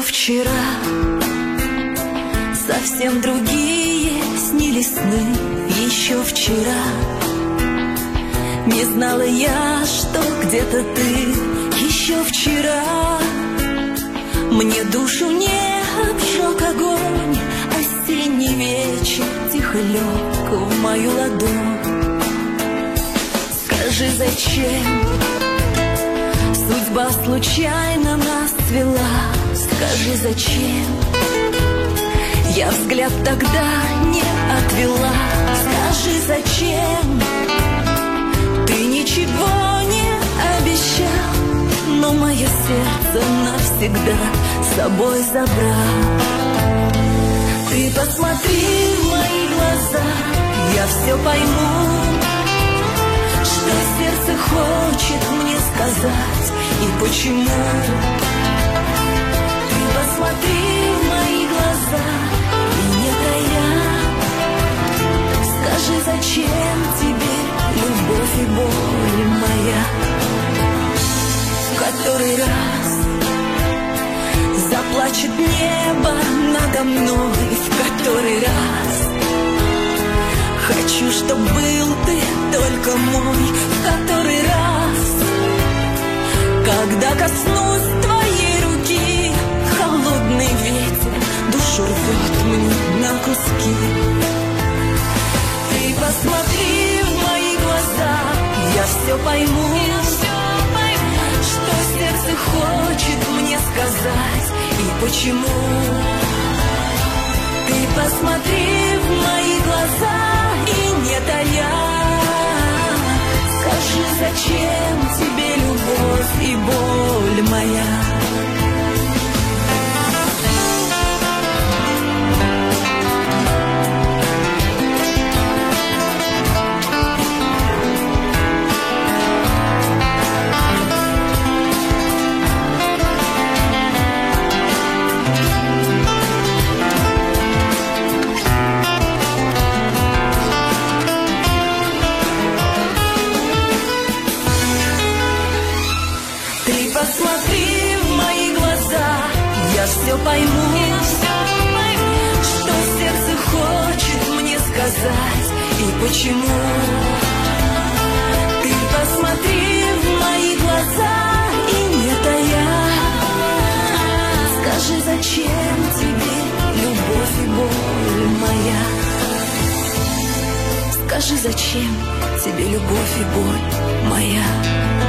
вчера совсем другие снились сны. Еще вчера не знала я, что где-то ты. Еще вчера мне душу не обжег огонь. Осенний вечер тихо лег в мою ладонь. Скажи, зачем судьба случайно нас свела? Скажи, зачем я взгляд тогда не отвела? Скажи, зачем ты ничего не обещал, но мое сердце навсегда с собой забрал? Ты посмотри в мои глаза, я все пойму, что сердце хочет мне сказать и почему. Ты посмотри в мои глаза и не тая, скажи, зачем тебе любовь и боль моя? В который раз заплачет небо надо мной, в который раз хочу, чтоб был ты только мой, в который раз, когда коснусь твоей руки, холодный ветер душу рвет мне на куски. Ты посмотри в мои глаза, я все пойму, что сердце хочет мне сказать и почему. Ты посмотри в мои глаза и не тая, скажи, зачем тебе любовь и боль моя? Посмотри в мои глаза, я все пойму, что сердце хочет мне сказать и почему. Ты посмотри в мои глаза и не тая, скажи, зачем тебе любовь и боль моя? Скажи, зачем тебе любовь и боль моя?